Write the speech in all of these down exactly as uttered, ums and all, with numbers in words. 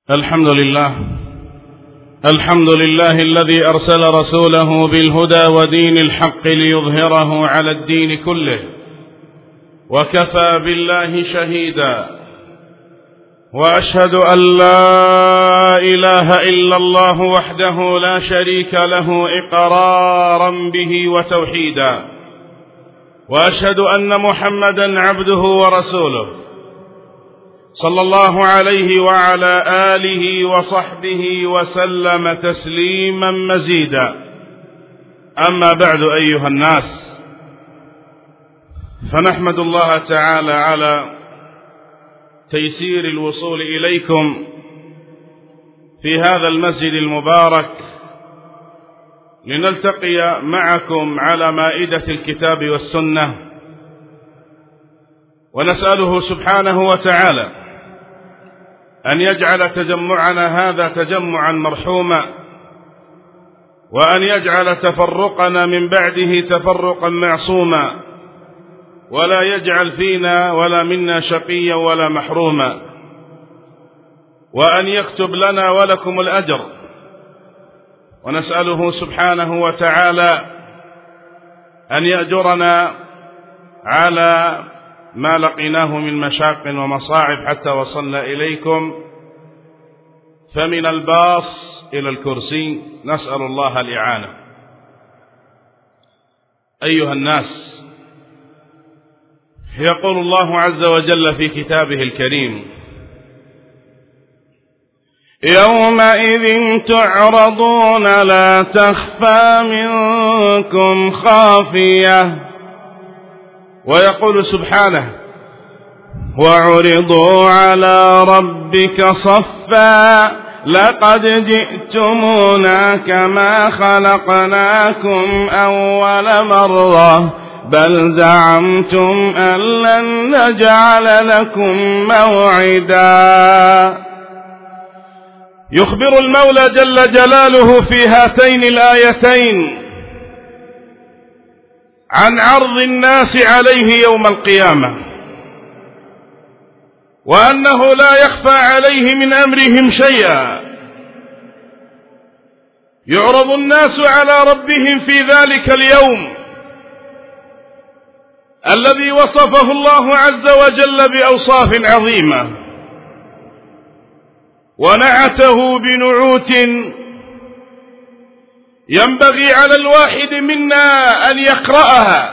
الحمد لله الحمد لله الذي أرسل رسوله بالهدى ودين الحق ليظهره على الدين كله، وكفى بالله شهيدا، وأشهد أن لا إله إلا الله وحده لا شريك له إقرارا به وتوحيدا، وأشهد أن محمدا عبده ورسوله صلى الله عليه وعلى آله وصحبه وسلم تسليما مزيدا. أما بعد أيها الناس، فنحمد الله تعالى على تيسير الوصول إليكم في هذا المسجد المبارك لنلتقي معكم على مائدة الكتاب والسنة، ونسأله سبحانه وتعالى أن يجعل تجمعنا هذا تجمعا مرحوما، وأن يجعل تفرقنا من بعده تفرقا معصوما، ولا يجعل فينا ولا منا شقيا ولا محروما، وأن يكتب لنا ولكم الأجر. ونسأله سبحانه وتعالى أن يأجرنا على ما لقيناه من مشاق ومصاعب حتى وصلنا إليكم، فمن الباص إلى الكرسي، نسأل الله الإعانة. أيها الناس، يقول الله عز وجل في كتابه الكريم: يومئذ تعرضون لا تخفى منكم خافية. ويقول سبحانه: وعرضوا على ربك صفا لقد جئتمونا كما خلقناكم أول مرة بل زعمتم أن لن نجعل لكم موعدا. يخبر المولى جل جلاله في هاتين الآيتين عن عرض الناس عليه يوم القيامة، وأنه لا يخفى عليه من أمرهم شيئا. يعرض الناس على ربهم في ذلك اليوم الذي وصفه الله عز وجل بأوصاف عظيمة، ونعته بنعوت ينبغي على الواحد منا أن يقرأها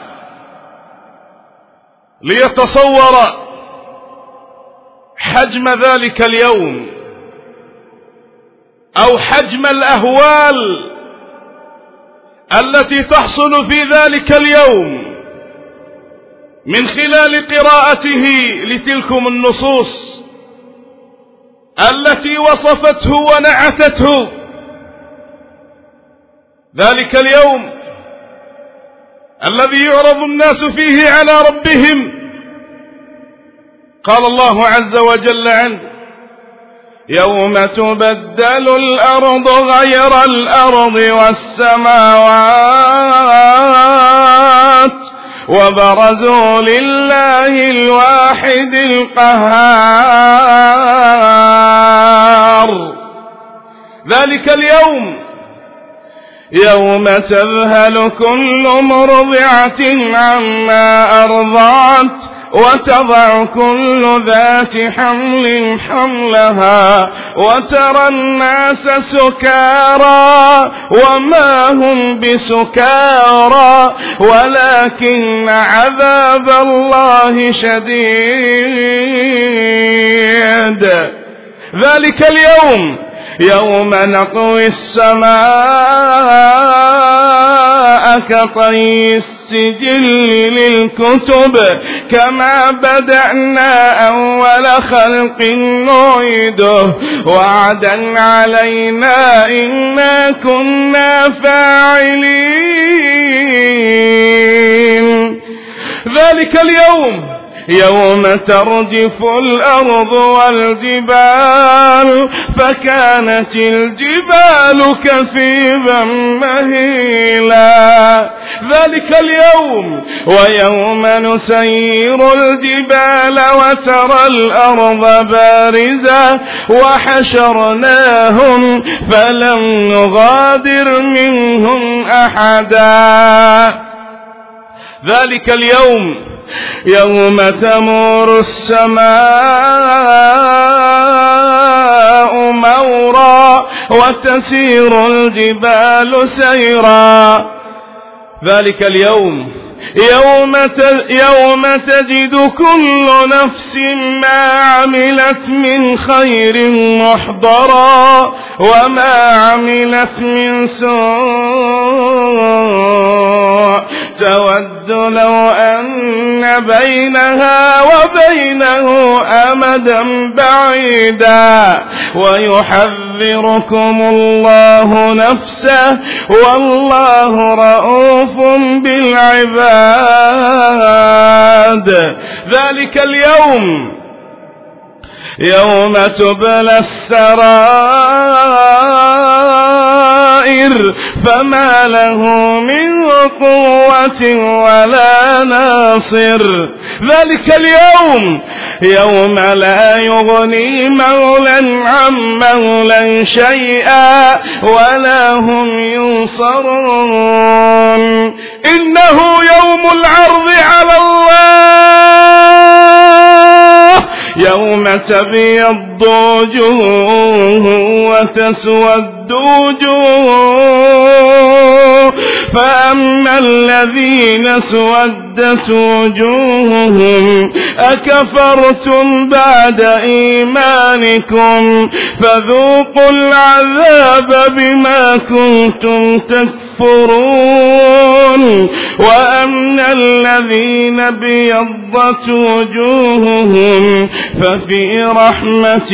ليتصور حجم ذلك اليوم، أو حجم الأهوال التي تحصل في ذلك اليوم من خلال قراءته لتلكم النصوص التي وصفته ونعتته. ذلك اليوم الذي يعرض الناس فيه على ربهم، قال الله عز وجل عنه: يوم تبدل الأرض غير الأرض والسماوات وبرزوا لله الواحد القهار. ذلك اليوم يوم تذهل كل مرضعة عما أرضعت وتضع كل ذات حمل حملها وترى الناس سكارى وما هم بسكارى ولكن عذاب الله شديد. ذلك اليوم يوم نطوي السماء كطي السجل للكتب كما بدأنا أول خلق نعيده وعدا علينا إنا كنا فاعلين. ذلك اليوم يوم ترجف الأرض والجبال فكانت الجبال كثيبا مهيلا. ذلك اليوم ويوم نسير الجبال وترى الأرض بارزة وحشرناهم فلم نغادر منهم أحدا. ذلك اليوم يوم تمور السماء مورا وتسير الجبال سيرا. ذلك اليوم يوم يوم تجد كل نفس ما عملت من خير محضرا وما عملت من سوء تود لو أن بينها وبينه أمدا بعيدا ويحذركم الله نفسه والله رؤوف بالعباد. ذلك اليوم يوم تبلى السرائر فما له من قوة ولا ناصر. ذلك اليوم يوم لا يغني مولى عن مولى شيئا ولا هم ينصرون. إنه يوم العرض على الله يوم تبيض وجوه وتسود وجوه فأما الذين سودت وجوههم أكفرتم بعد إيمانكم فذوقوا العذاب بما كنتم تكفرون. وأما الذين بيضت وجوههم ففي رحمة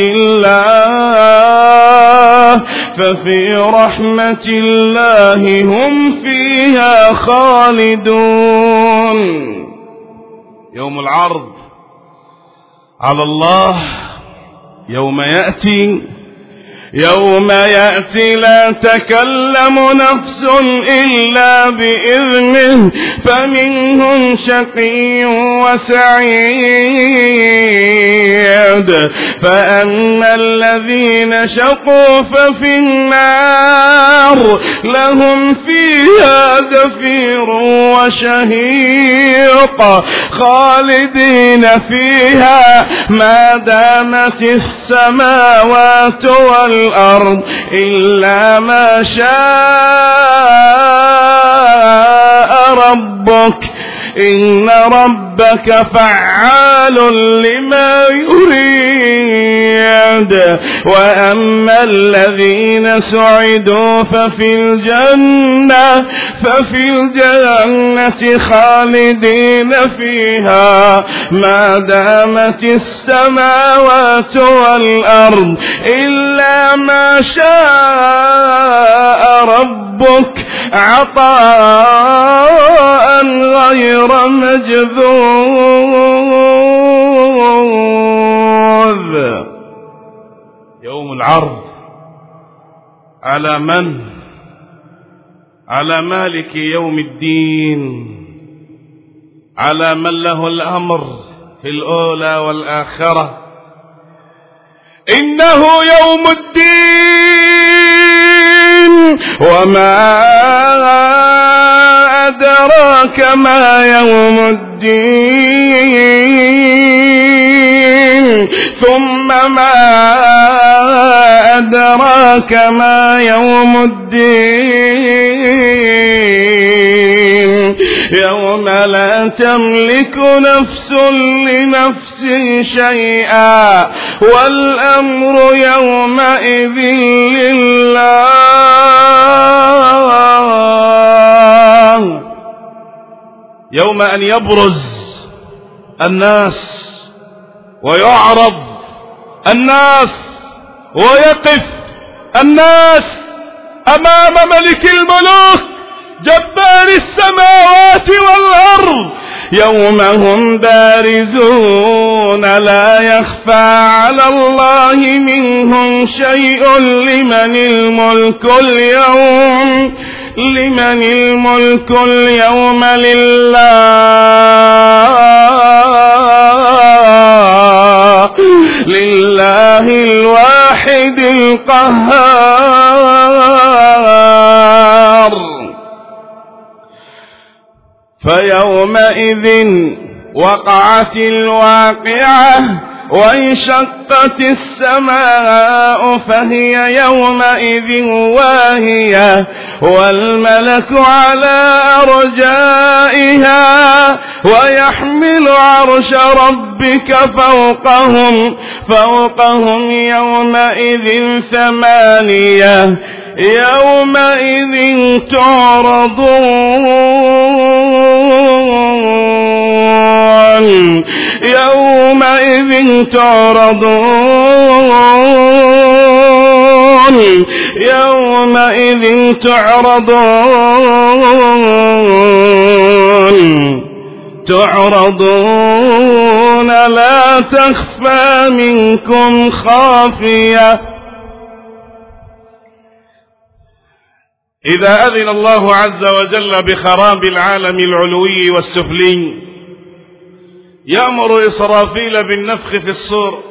الله ففي رحمة الله هم فيها خالدون. يوم العرض على الله يوم يأتي يوم يأتي لا تكلم نفس إلا بإذنه فمنهم شقي وسعيد. فأما الذين شقوا ففي النار لهم فيها زفير وشهيق خالدين فيها ما دامت السماوات والأرض الأرض إلا ما شاء ربك إن ربك فعال لما يريد. وأما الذين سعدوا ففي الجنة ففي الجنة خالدين فيها ما دامت السماوات والأرض إلا ما شاء ربك عطاء غير مجذوذ. يوم العرض على من؟ على مالك يوم الدين، على من له الأمر في الأولى والآخرة. إنه يوم الدين وما أدراك ما يوم الدين ثم ما أدراك ما يوم الدين يوم لا تملك نفس لنفس شيئا والأمر يومئذ لله. يوم أن يبرز الناس ويعرض الناس ويقف الناس أمام ملك الملوك جبار السماوات والأرض يوم هم بارزون لا يخفى على الله منهم شيء لمن الملك اليوم لمن الملك اليوم لله لله الواحد القهار. فيومئذ وقعت الواقعة وانشقت السماء فهي يومئذ واهية والملك على أرجائها ويحمل عرش ربك فوقهم فوقهم يومئذ ثمانية يومئذ تعرضون يومئذ تعرضون يومئذ تعرضون تعرضون لا تخفى منكم خافية. إذا أذن الله عز وجل بخراب العالم العلوي والسفلي يأمر إسرافيل بالنفخ في الصور،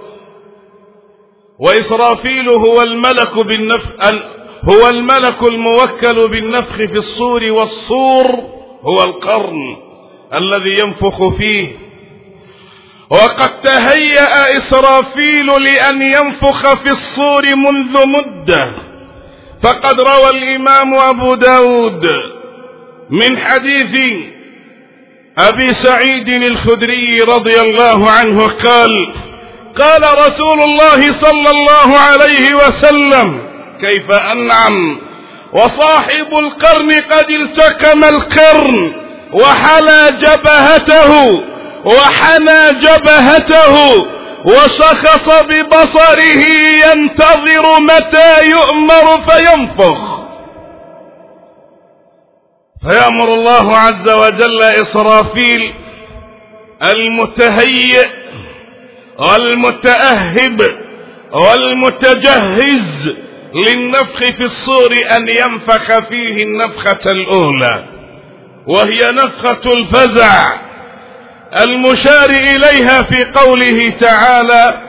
وإسرافيل هو الملك بالنفخ هو الملك الموكل بالنفخ في الصور، والصور هو القرن الذي ينفخ فيه. وقد تهيأ إسرافيل لأن ينفخ في الصور منذ مدة، فقد روى الإمام أبو داود من حديث أبي سعيد الخدري رضي الله عنه قال قال رسول الله صلى الله عليه وسلم: كيف أنعم وصاحب القرن قد التكم القرن وحلى جبهته وحنى جبهته وشخص ببصره ينتظر متى يؤمر فينفخ. فيأمر الله عز وجل إسرافيل المتهيئ والمتأهب والمتجهز للنفخ في الصور أن ينفخ فيه النفخة الأولى، وهي نفخة الفزع المشار إليها في قوله تعالى: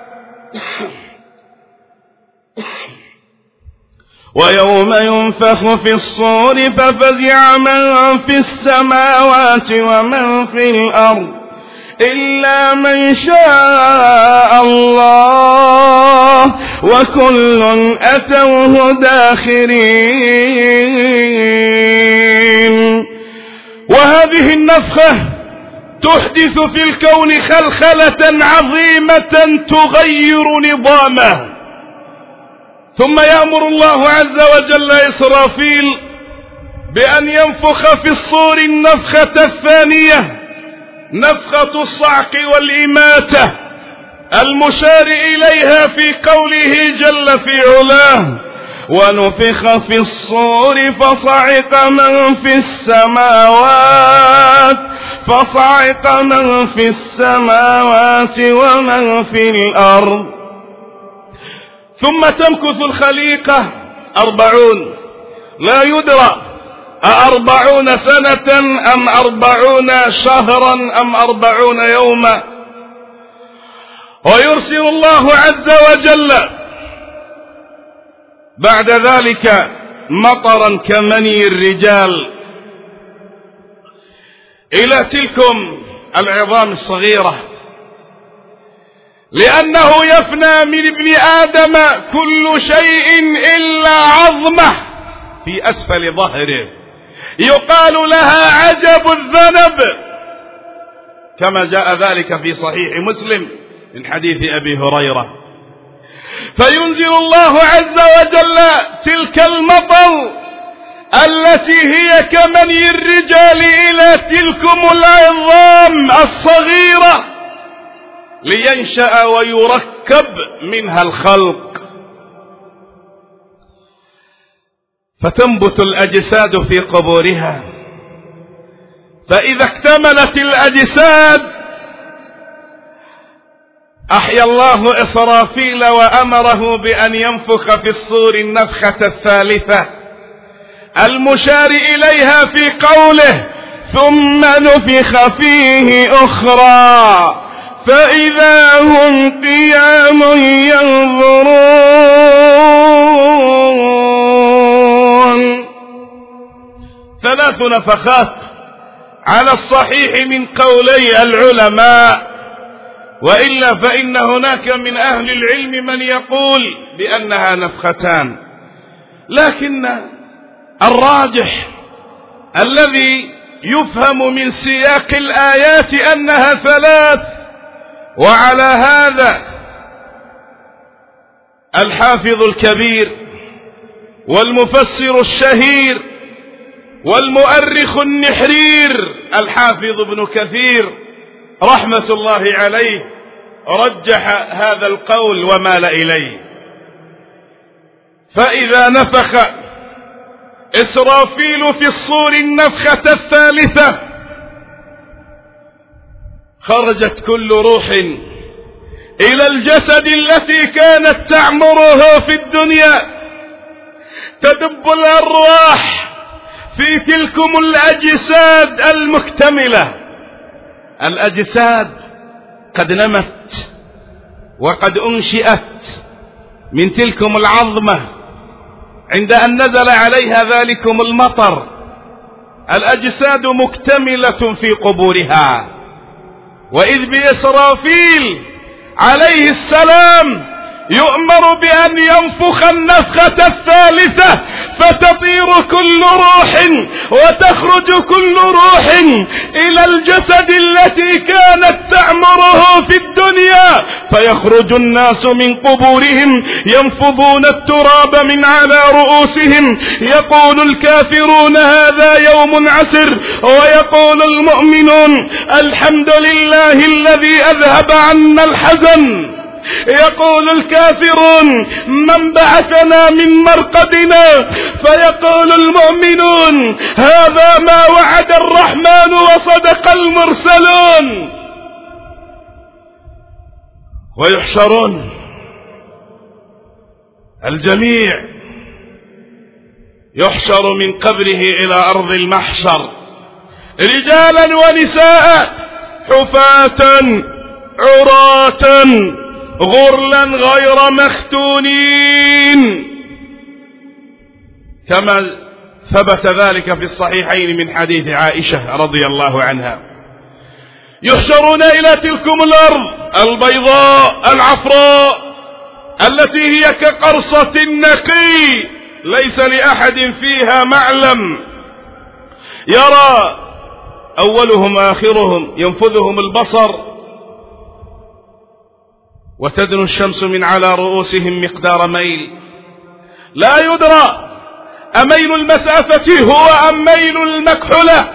ويوم ينفخ في الصور ففزع من في السماوات ومن في الأرض إلا من شاء الله وكل أتوه داخرين. وهذه النفخة تحدث في الكون خلخلة عظيمة تغير نظامه. ثم يأمر الله عز وجل إسرافيل بأن ينفخ في الصور النفخة الثانية، نفخة الصعق والإماتة المشار إليها في قوله جل في علاه: ونفخ في الصور فصعق من في السماوات فصعق من في السماوات ومن في الأرض. ثم تمكث الخليقة أربعون، لا يدرى أأربعون سنة أم أربعون شهرا أم أربعون يوما. ويرسل الله عز وجل بعد ذلك مطرا كمني الرجال إلى تلكم العظام الصغيرة، لأنه يفنى من ابن آدم كل شيء إلا عظمه في أسفل ظهره، يقال لها عجب الذنب، كما جاء ذلك في صحيح مسلم من حديث أبي هريرة. فينزل الله عز وجل تلك المطر التي هي كمني الرجال إلى تلكم العظام الصغيرة لينشأ ويركب منها الخلق، فتنبت الأجساد في قبورها. فإذا اكتملت الأجساد أحيا الله إسرافيل وأمره بأن ينفخ في الصور النفخة الثالثة المشار إليها في قوله ثم نفخ فيه أخرى فإذا هم قيام ينظرون. ثلاث نفخات على الصحيح من قولي العلماء، وإلا فإن هناك من أهل العلم من يقول بأنها نفختان، لكن الراجح الذي يفهم من سياق الآيات أنها ثلاث. وعلى هذا الحافظ الكبير والمفسر الشهير والمؤرخ النحرير الحافظ ابن كثير رحمة الله عليه رجح هذا القول ومال إليه. فإذا نفخ إسرافيل في الصور النفخة الثالثة خرجت كل روح إلى الجسد التي كانت تعمره في الدنيا، تدب الأرواح في تلكم الأجساد المكتملة. الأجساد قد نمت وقد أنشئت من تلكم العظمة عند أن نزل عليها ذلكم المطر. الأجساد مكتملة في قبورها، وإذ بإسرافيل عليه السلام يؤمر بأن ينفخ النفخة الثالثة فتطير كل روح وتخرج كل روح إلى الجسد التي كانت تعمره في الدنيا، فيخرج الناس من قبورهم ينفضون التراب من على رؤوسهم، يقول الكافرون هذا يوم عسر، ويقول المؤمنون الحمد لله الذي أذهب عنا الحزن. يقول الكافرون من بعثنا من مرقدنا، فيقول المؤمنون هذا ما وعد الرحمن وصدق المرسلون. ويحشرون الجميع، يحشر من قبره إلى أرض المحشر رجالا ونساء حفاة عراة غرلا غير مختونين، كما ثبت ذلك في الصحيحين من حديث عائشة رضي الله عنها. يحشرون إلى تلكم الأرض البيضاء العفراء التي هي كقرصة النقي ليس لأحد فيها معلم، يرى أولهم آخرهم ينفذهم البصر، وتدنو الشمس من على رؤوسهم مقدار ميل، لا يدرى أميل المسافة هو أم ميل المكحلة،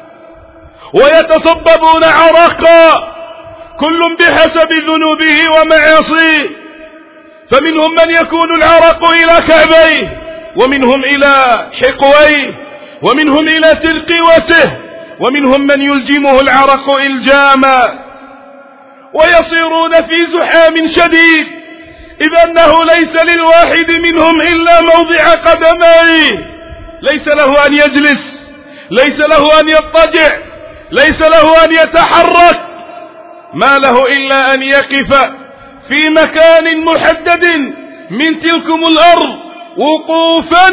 ويتصببون عرقا كل بحسب ذنوبه ومعاصيه، فمنهم من يكون العرق إلى كعبيه، ومنهم إلى حقويه، ومنهم إلى ترقوته، ومنهم من يلجمه العرق إلجاما، ويصيرون في زحام شديد، إذ أنه ليس للواحد منهم إلا موضع قدميه، ليس له أن يجلس، ليس له أن يضطجع، ليس له أن يتحرك، ما له إلا أن يقف في مكان محدد من تلكم الأرض وقوفا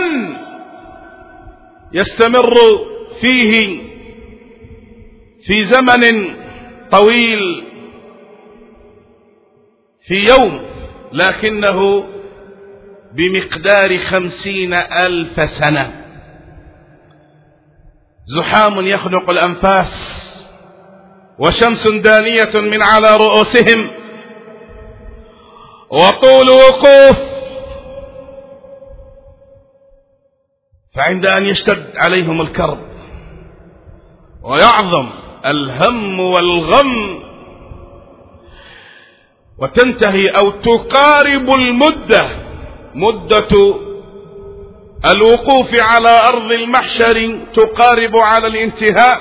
يستمر فيه في زمن طويل، في يوم، لكنه بمقدار خمسين ألف سنة. زحام يخنق الأنفاس، وشمس دانية من على رؤوسهم، وطول وقوف، فعند أن يشتد عليهم الكرب ويعظم الهم والغم وتنتهي أو تقارب المدة مدة الوقوف على أرض المحشر تقارب على الانتهاء،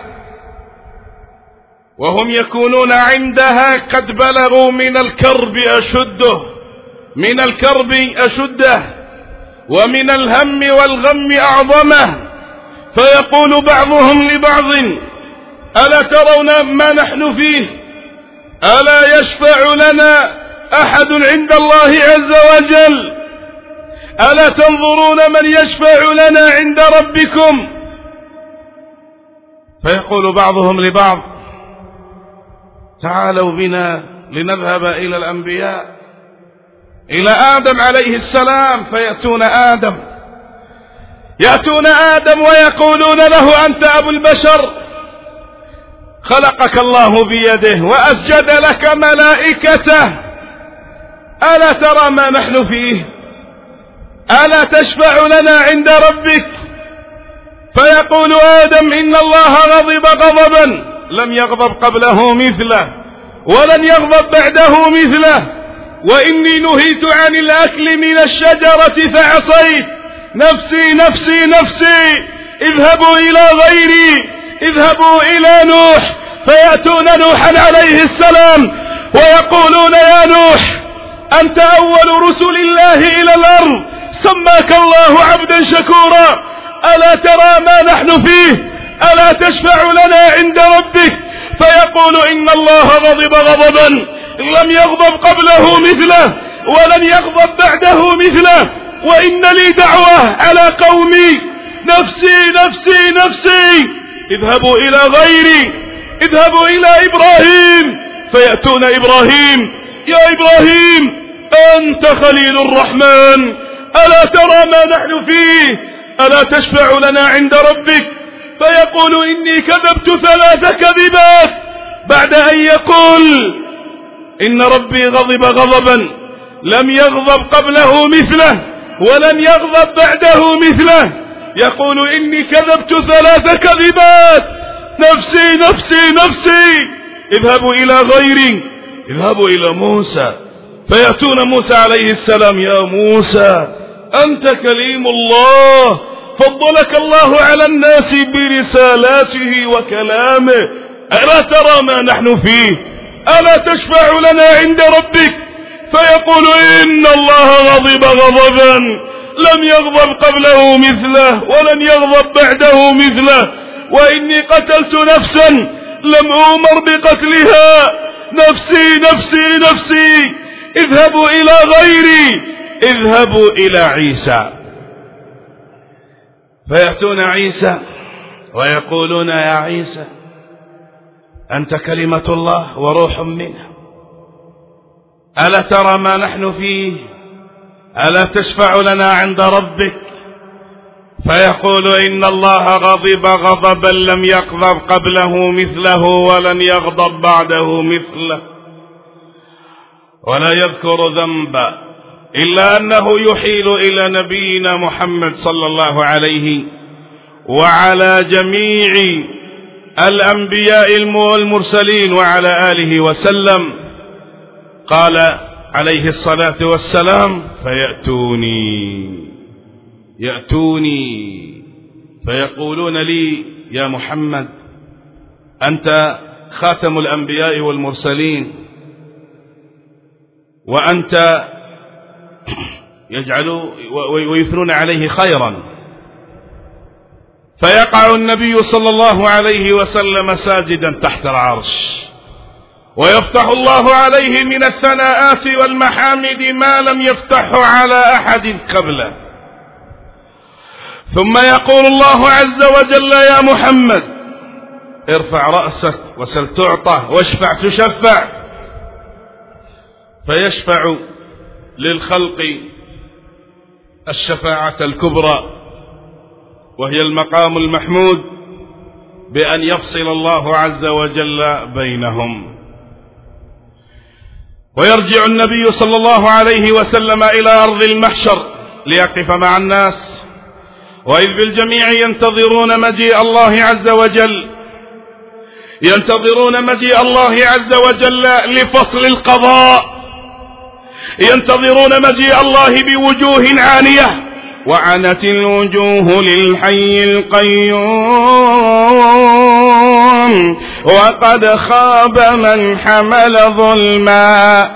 وهم يكونون عندها قد بلغوا من الكرب أشده من الكرب أشده ومن الهم والغم أعظمه، فيقول بعضهم لبعض ألا ترون ما نحن فيه؟ ألا يشفع لنا أحد عند الله عز وجل؟ ألا تنظرون من يشفع لنا عند ربكم؟ فيقول بعضهم لبعض تعالوا بنا لنذهب إلى الأنبياء، إلى آدم عليه السلام. فيأتون آدم يأتون آدم ويقولون له أنت أبو البشر، خلقك الله بيده وأسجد لك ملائكته، ألا ترى ما نحن فيه؟ ألا تشفع لنا عند ربك؟ فيقول آدم إن الله غضب غضبا لم يغضب قبله مثله ولن يغضب بعده مثله، وإني نهيت عن الأكل من الشجرة فعصيت، نفسي نفسي نفسي، اذهبوا إلى غيري، اذهبوا إلى نوح. فيأتون نوحا عليه السلام ويقولون يا نوح أنت أول رسل الله إلى الأرض، سماك الله عبدا شكورا، ألا ترى ما نحن فيه؟ ألا تشفع لنا عند ربك؟ فيقول إن الله غضب غضبا لم يغضب قبله مثله ولن يغضب بعده مثله، وإن لي دعوة على قومي، نفسي نفسي نفسي، اذهبوا إلى غيري، اذهبوا إلى إبراهيم. فيأتون إبراهيم يا إبراهيم أنت خليل الرحمن، ألا ترى ما نحن فيه؟ ألا تشفع لنا عند ربك؟ فيقول إني كذبت ثلاث كذبات بعد أن يقول إن ربي غضب غضبا لم يغضب قبله مثله ولن يغضب بعده مثله. يقول إني كذبت ثلاث كذبات، نفسي نفسي نفسي، اذهبوا إلى غيري، اذهبوا إلى موسى. فيأتون موسى عليه السلام يا موسى أنت كليم الله، فضلك الله على الناس برسالاته وكلامه، ألا ترى ما نحن فيه؟ ألا تشفع لنا عند ربك؟ فيقول إن الله غضب غضبا لم يغضب قبله مثله ولن يغضب بعده مثله، وإني قتلت نفسا لم أؤمر بقتلها، نفسي نفسي نفسي، اذهبوا إلى غيري، اذهبوا إلى عيسى. فيأتون عيسى ويقولون يا عيسى أنت كلمة الله وروح منه، ألا ترى ما نحن فيه؟ ألا تشفع لنا عند ربك؟ فيقول إن الله غضب غضبا لم يغضب قبله مثله ولن يغضب بعده مثله، ولا يذكر ذنبا إلا أنه يحيل إلى نبينا محمد صلى الله عليه وعلى جميع الأنبياء والمرسلين وعلى آله وسلم. قال عليه الصلاة والسلام فيأتوني يأتوني فيقولون لي يا محمد أنت خاتم الأنبياء والمرسلين، وأنت يجعلوا ويثنون عليه خيرا. فيقع النبي صلى الله عليه وسلم ساجدا تحت العرش، ويفتح الله عليه من الثناءات والمحامد ما لم يفتحه على أحد قبله. ثم يقول الله عز وجل يا محمد ارفع رأسك وسل تعطى واشفع تشفع. فيشفع للخلق الشفاعة الكبرى، وهي المقام المحمود بأن يفصل الله عز وجل بينهم. ويرجع النبي صلى الله عليه وسلم إلى أرض المحشر ليقف مع الناس، وإذ بالجميع ينتظرون مجيء الله عز وجل ينتظرون مجيء الله عز وجل لفصل القضاء، ينتظرون مجيء الله بوجوه عانية، وعنت الوجوه للحي القيوم وقد خاب من حمل ظلما.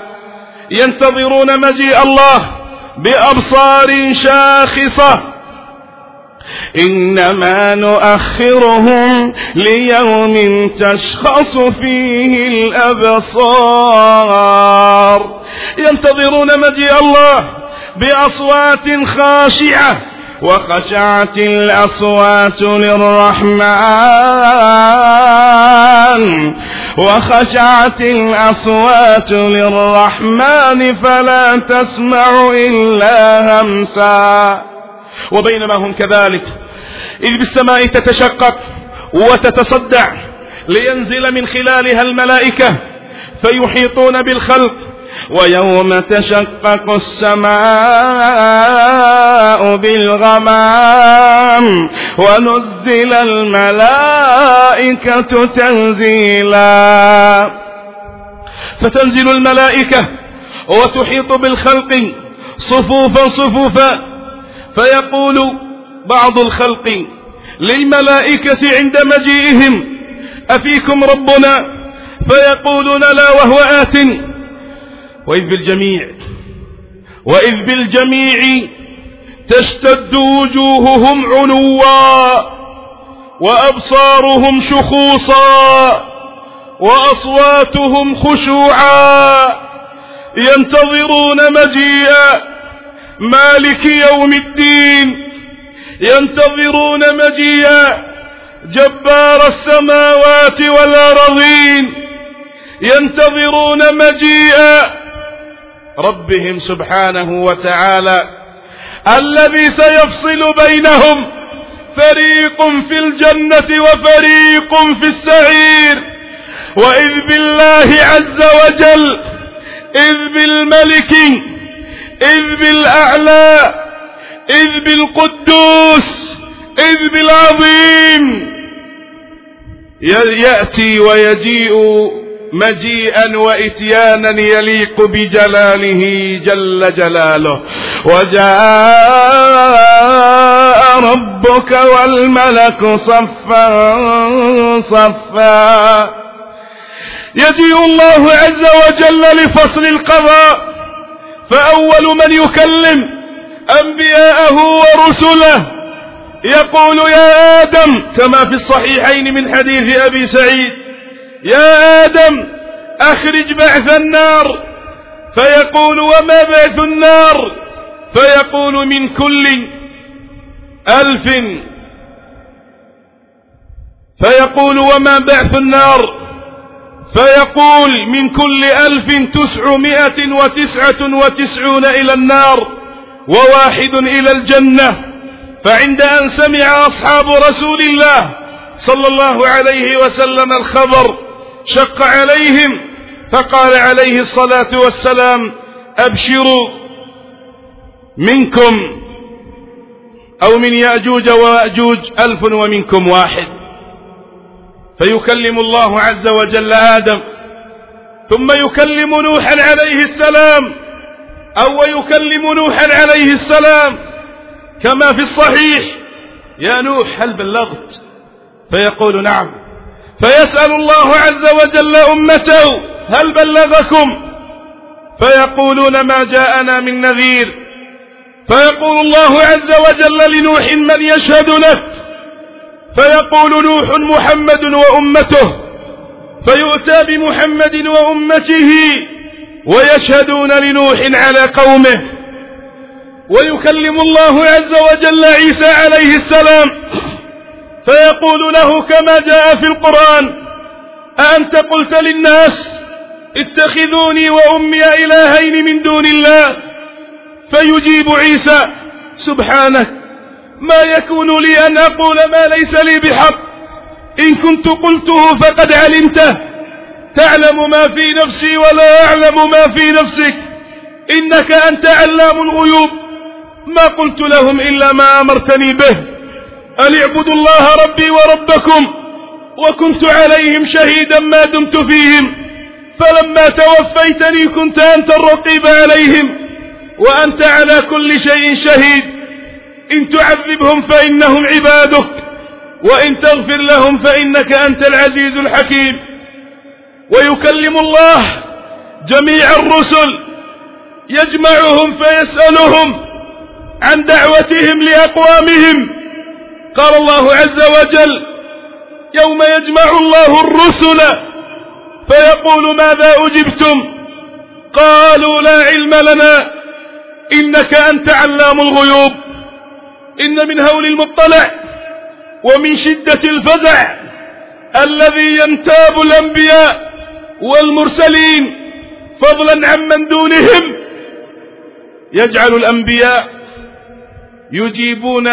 ينتظرون مجيء الله بأبصار شاخصة إنما نؤخرهم ليوم تشخص فيه الأبصار. ينتظرون مجيء الله بأصوات خاشعة، وخشعت الأصوات للرحمن وخشعت الأصوات للرحمن فلا تسمع إلا همسا. وبينما هم كذلك إذ بالسماء تتشقق وتتصدع لينزل من خلالها الملائكة فيحيطون بالخلق. ويوم تشقق السماء بالغمام ونزل الملائكة تنزيلا. فتنزل الملائكة وتحيط بالخلق صفوفا صفوفا، فيقول بعض الخلق للملائكة عند مجيئهم: أفيكم ربنا؟ فيقولون: لا، وهو آت. وإذ بالجميع وإذ بالجميع تشتد وجوههم عنوا وأبصارهم شخوصا وأصواتهم خشوعا، ينتظرون مجيء مالك يوم الدين، ينتظرون مجيء جبار السماوات والأرضين، ينتظرون مجيء ربهم سبحانه وتعالى الذي سيفصل بينهم، فريق في الجنة وفريق في السعير. وإذ بالله عز وجل، إذ بالملك، إذ بالأعلى، إذ بالقدوس، إذ بالعظيم، يأتي ويجيء مجيئا وإتيانا يليق بجلاله جل جلاله. وجاء ربك والملك صفا صفا. يجيء الله عز وجل لفصل القضاء، فأول من يكلم أنبياءه ورسله يقول: يا آدم، كما في الصحيحين من حديث أبي سعيد: يا آدم أخرج بعث النار. فيقول: وما بعث النار؟ فيقول: من كل ألف. فيقول: وما بعث النار؟ فيقول: من كل ألف تسعمائة وتسعة وتسعون إلى النار وواحد إلى الجنة. فعند أن سمع أصحاب رسول الله صلى الله عليه وسلم الخبر شق عليهم، فقال عليه الصلاة والسلام: أبشروا، منكم أو من يأجوج ومأجوج ألف ومنكم واحد. فيكلم الله عز وجل آدم، ثم يكلم نوحا عليه السلام، أو يكلم نوحا عليه السلام كما في الصحيح: يا نوح هل بلغت؟ فيقول: نعم. فيسأل الله عز وجل أمته: هل بلغكم؟ فيقولون: ما جاءنا من نذير. فيقول الله عز وجل لنوح: من يشهد لك؟ فيقول نوح: محمد وأمته. فيؤتى بمحمد وأمته ويشهدون لنوح على قومه. ويكلم الله عز وجل عيسى عليه السلام فيقول له كما جاء في القرآن: أأنت قلت للناس اتخذوني وأمي إلهين من دون الله؟ فيجيب عيسى: سبحانك، ما يكون لي أن أقول ما ليس لي بحق، إن كنت قلته فقد علمته، تعلم ما في نفسي ولا أعلم ما في نفسك، إنك أنت علام الغيوب. ما قلت لهم إلا ما أمرتني به، أن اعبدوا الله ربي وربكم، وكنت عليهم شهيدا ما دمت فيهم، فلما توفيتني كنت أنت الرقيب عليهم، وأنت على كل شيء شهيد. إن تعذبهم فإنهم عبادك، وإن تغفر لهم فإنك أنت العزيز الحكيم. ويكلم الله جميع الرسل، يجمعهم فيسألهم عن دعوتهم لأقوامهم، قال الله عز وجل: يوم يجمع الله الرسل فيقول: ماذا أجبتم؟ قالوا: لا علم لنا إنك أنت علام الغيوب. إن من هول المطلع ومن شدة الفزع الذي ينتاب الأنبياء والمرسلين فضلا عمن دونهم يجعل الأنبياء يجيبون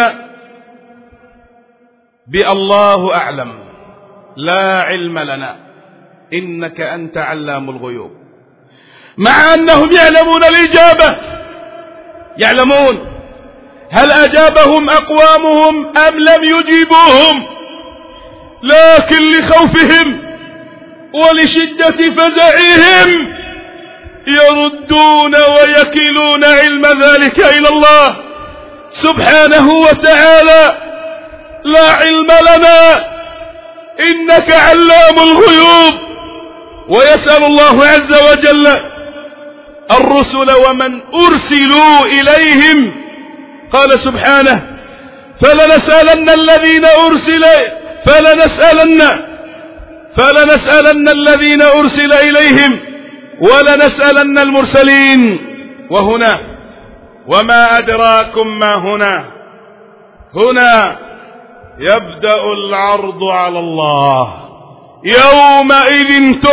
بالله أعلم، لا علم لنا إنك أنت علام الغيوب، مع أنهم يعلمون الإجابة، يعلمون هل أجابهم أقوامهم أم لم يجيبوهم، لكن لخوفهم ولشدة فزعهم يردون ويكلون علم ذلك إلى الله سبحانه وتعالى: لا علم لنا إنك علام الغيوب. ويسأل الله عز وجل الرسل ومن أرسلوا إليهم، قال سبحانه: فلنسألن الذين أرسل فلنسألن فلنسألن الذين أرسل إليهم ولنسألن المرسلين. وهنا وما أدراكم ما هنا، هنا يبدأ العرض على الله: يومئذ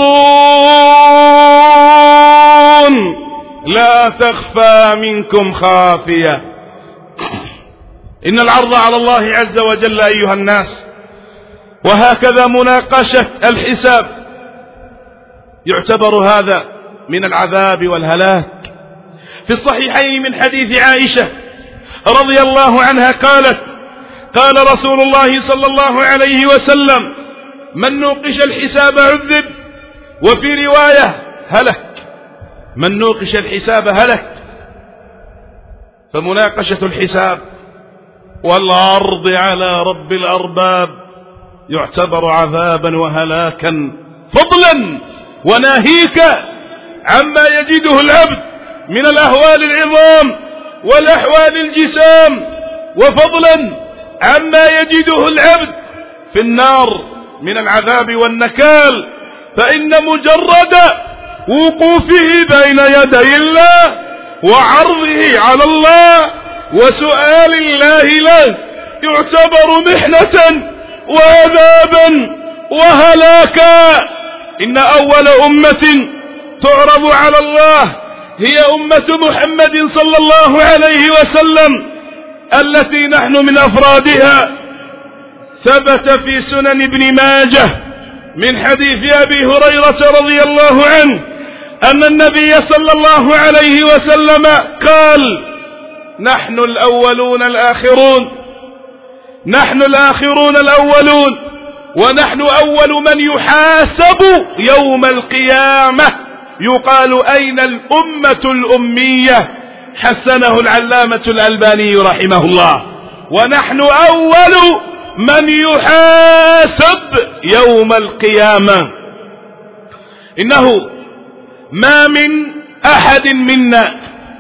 تعرضون لا تخفى منكم خافية. إن العرض على الله عز وجل أيها الناس، وهكذا مناقشة الحساب، يعتبر هذا من العذاب والهلاك. في الصحيحين من حديث عائشة رضي الله عنها قالت: قال رسول الله صلى الله عليه وسلم: من نوقش الحساب عذب، وفي رواية هلك. من نوقش الحساب هلك. فمناقشة الحساب والعرض على رب الأرباب يعتبر عذابا وهلاكا، فضلا وناهيك عما يجده العبد من الأهوال العظام والأحوال الجسام، وفضلا عما يجده العبد في النار من العذاب والنكال. فإن مجرد وقوفه بين يدي الله وعرضه على الله وسؤال الله له يعتبر محنة وعذابا وهلاكا. إن أول أمة تعرض على الله هي أمة محمد صلى الله عليه وسلم التي نحن من أفرادها. ثبت في سنن ابن ماجه من حديث أبي هريرة رضي الله عنه أن النبي صلى الله عليه وسلم قال: نحن الأولون الآخرون، نحن الآخرون الأولون، ونحن أول من يحاسب يوم القيامة. يقال: أين الأمة الأمية؟ حسنه العلامة الألباني رحمه الله. ونحن أول من يحاسب يوم القيامة. إنه ما من أحد منا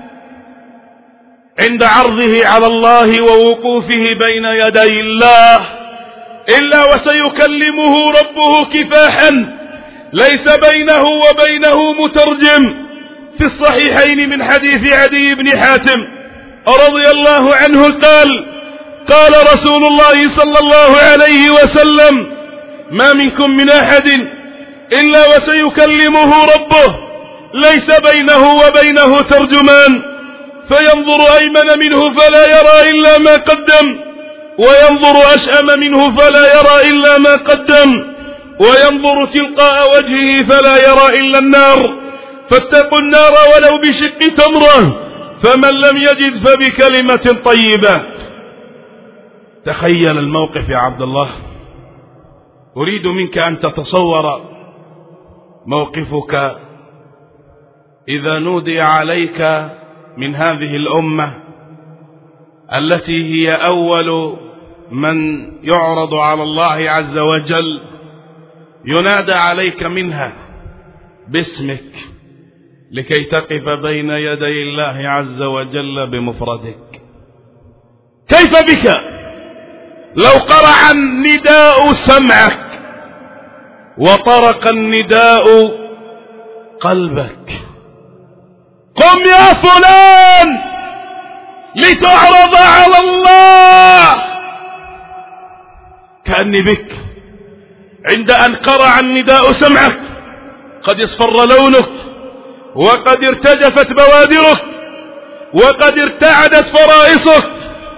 عند عرضه على الله ووقوفه بين يدي الله إلا وسيكلمه ربه كفاحا ليس بينه وبينه مترجم. في الصحيحين من حديث عدي بن حاتم رضي الله عنه قال: قال رسول الله صلى الله عليه وسلم: ما منكم من أحد إلا وسيكلمه ربه ليس بينه وبينه ترجمان، فينظر أيمن منه فلا يرى إلا ما قدم، وينظر أشأم منه فلا يرى إلا ما قدم، وينظر تلقاء وجهه فلا يرى إلا النار، فاتقوا النار ولو بشق تمرة، فمن لم يجد فبكلمة طيبة. تخيل الموقف يا عبد الله. أريد منك أن تتصور موقفك إذا نودي عليك من هذه الأمة التي هي أول من يعرض على الله عز وجل، ينادى عليك منها باسمك لكي تقف بين يدي الله عز وجل بمفردك. كيف بك لو قرع النداء سمعك وطرق النداء قلبك. قم يا فلان لتعرض على الله. كأني بك عند أن قرع النداء سمعك قد اصفر لونك، وقد ارتجفت بوادرك، وقد ارتعدت فرائصك،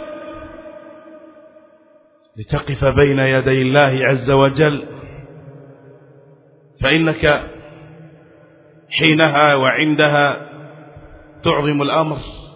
لتقف بين يدي الله عز وجل. فإنك حينها وعندها تعظم الأمر،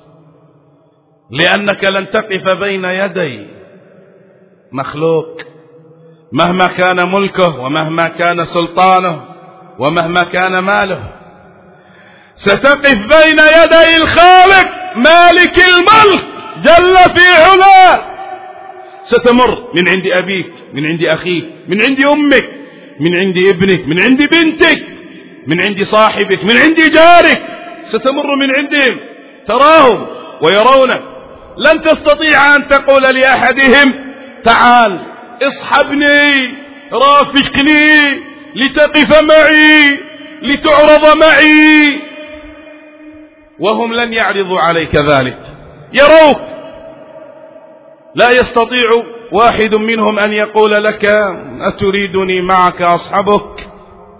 لأنك لن تقف بين يدي مخلوق مهما كان ملكه ومهما كان سلطانه ومهما كان ماله. ستقف بين يدي الخالق مالك الملك جل في علاه. ستمر من عند أبيك، من عند أخيك، من عند أمك، من عند ابنك، من عند بنتك، من عند صاحبك، من عند جارك. ستمر من عندهم تراهم ويرونك. لن تستطيع أن تقول لأحدهم تعال اصحبني رافقني لتقف معي لتعرض معي، وهم لن يعرضوا عليك ذلك، يروك. لا يستطيع واحد منهم أن يقول لك أتريدني معك أصحبك.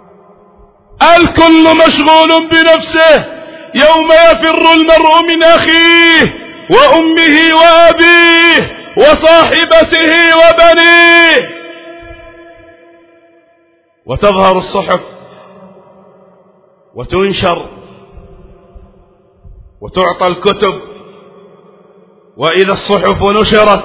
الكل مشغول بنفسه. يوم يفر المرء من أخيه وأمه وأبيه وصاحبته وبنيه. وتظهر الصحف وتنشر وتعطى الكتب، وإذا الصحف نشرت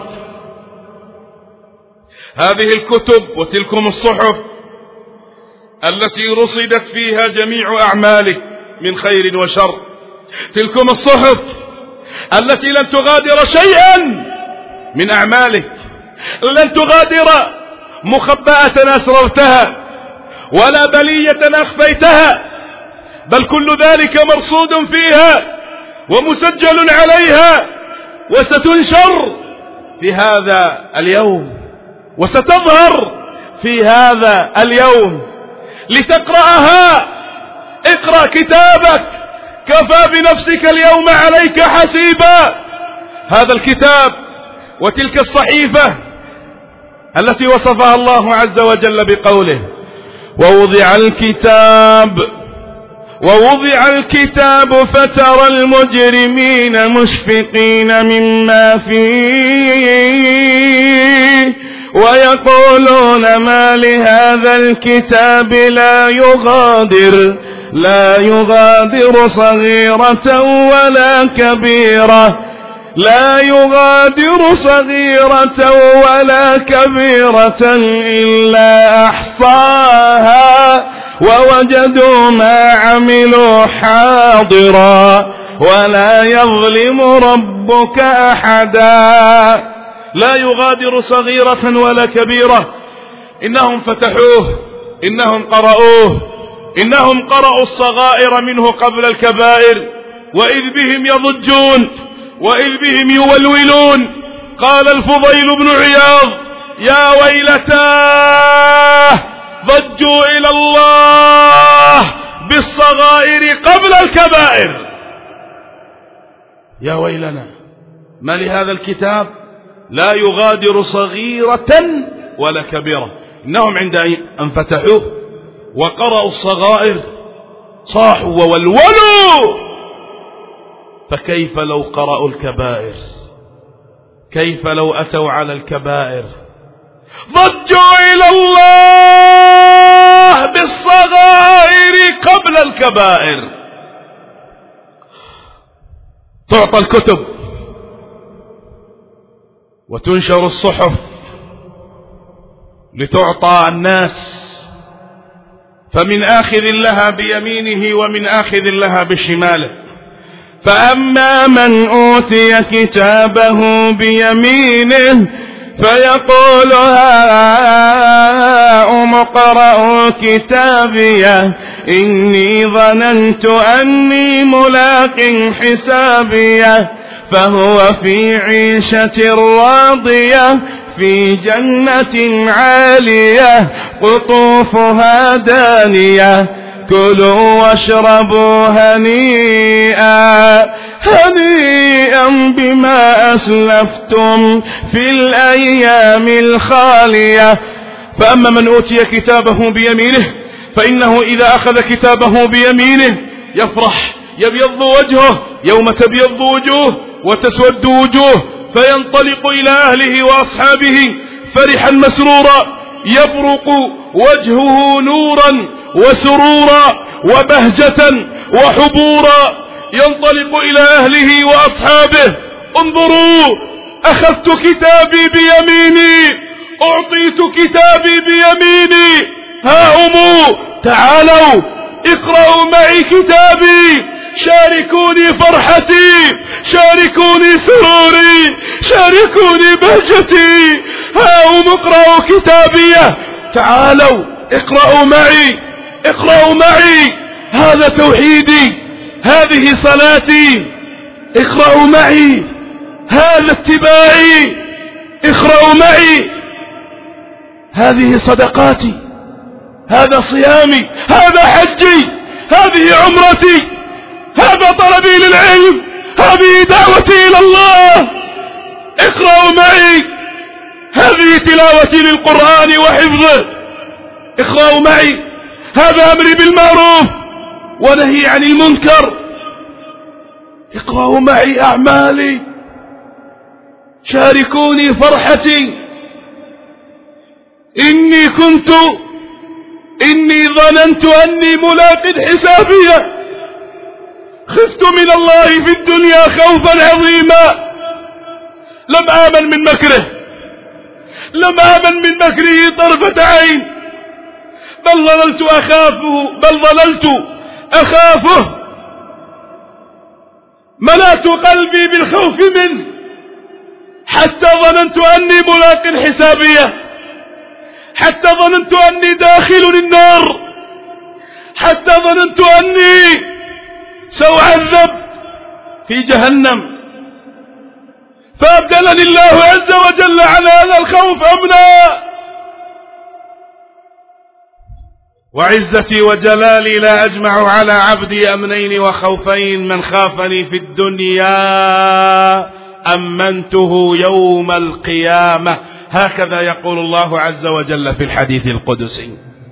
هذه الكتب وتلكم الصحف التي رصدت فيها جميع أعمالك من خير وشر، تلكم الصحف التي لن تغادر شيئا من أعمالك، لن تغادر مخبأة أسررتها ولا بلية أخفيتها، بل كل ذلك مرصود فيها ومسجل عليها، وستنشر في هذا اليوم وستظهر في هذا اليوم لتقرأها. اقرأ كتابك، كفى بنفسك اليوم عليك حسيبا. هذا الكتاب وتلك الصحيفة التي وصفها الله عز وجل بقوله ووضع الكتاب ووضع الكتاب فترى المجرمين مشفقين مما فيه ويقولون ما لهذا الكتاب لا يغادر لا يغادر صغيرة ولا كبيرة لا يغادر صغيرة ولا كبيرة إلا أحصاها ووجدوا ما عملوا حاضرا ولا يظلم ربك أحدا. لا يغادر صغيرة ولا كبيرة. إنهم فتحوه، إنهم قرأوه، إنهم قرأوا الصغائر منه قبل الكبائر، وإذ بهم يضجون وإذ بهم يولولون. قال الفضيل بن عياض يا ويلتاه ضجوا إلى الله بالصغائر قبل الكبائر. يا ويلنا ما لهذا الكتاب لا يغادر صغيرة ولا كبيرة. إنهم عند أن فتحوه وقرأوا الصغائر صاحوا وولولوا، فكيف لو قرأوا الكبائر؟ كيف لو أتوا على الكبائر؟ ضجوا إلى الله بالصغائر قبل الكبائر. تعطى الكتب وتنشر الصحف لتعطى الناس، فمن آخذ لها بيمينه ومن آخذ لها بشماله. فأما من أوتي كتابه بيمينه فيقول هاؤم اقرءوا كتابيه إني ظننت أني ملاق حسابيه فهو في عيشة راضية في جنة عالية قطوفها دانية كلوا واشربوا هنيئا هنيئا بما أسلفتم في الأيام الخالية. فأما من أوتي كتابه بيمينه فإنه إذا أخذ كتابه بيمينه يفرح يبيض وجهه يوم تبيض وجوه وتسود وجوه، فينطلق إلى أهله وأصحابه فرحا مسرورا يبرق وجهه نورا وسرورا وبهجة وحبورا، ينطلق إلى أهله وأصحابه انظروا أخذت كتابي بيميني أعطيت كتابي بيميني، هاؤموا تعالوا اقرأوا معي كتابي، شاركوني فرحتي، شاركوني سروري، شاركوني بهجتي، هاؤموا اقرأوا كتابي، تعالوا اقرأوا معي اقرأوا معي، هذا توحيدي، هذه صلاتي، اقرأوا معي، هذا اتباعي، اقرأوا معي، هذه صدقاتي، هذا صيامي، هذا حجي، هذه عمرتي، هذا طلبي للعلم، هذه دعوتي إلى الله، اقرأوا معي، هذه تلاوتي للقرآن وحفظه، اقرأوا معي، هذا أمري بالمعروف ونهي عن المنكر، اقرأوا معي أعمالي، شاركوني فرحتي، إني كنت إني ظننت أني ملاق حسابي، خفت من الله في الدنيا خوفا عظيما، لم آمن من مكره، لم آمن من مكره طرفة عين، بل ظللت أخافه بل ظللت أخافه ملأت قلبي بالخوف منه حتى ظننت أني ملاق حسابية، حتى ظننت أني داخل النار، حتى ظننت أني سأعذب في جهنم، فأبدلني الله عز وجل على هذا الخوف أمنا. وعزتي وجلالي لا أجمع على عبدي أمنين وخوفين، من خافني في الدنيا أمنته يوم القيامة، هكذا يقول الله عز وجل في الحديث القدسي: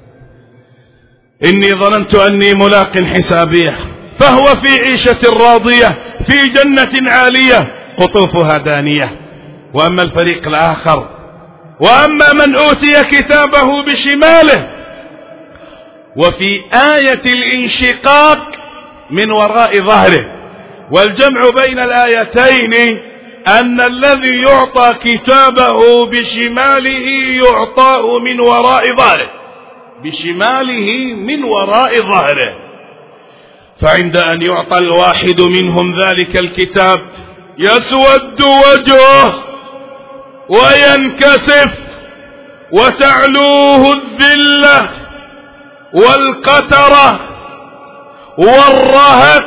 إني ظننت أني ملاق حسابيه، فهو في عيشة راضية في جنة عالية قطوفها دانية. وأما الفريق الآخر، وأما من أوتي كتابه بشماله، وفي آية الانشقاق من وراء ظهره، والجمع بين الآيتين أن الذي يعطى كتابه بشماله يعطاه من وراء ظهره، بشماله من وراء ظهره، فعند أن يعطى الواحد منهم ذلك الكتاب يسود وجهه وينكسف وتعلوه الذلة والقترة والرهق،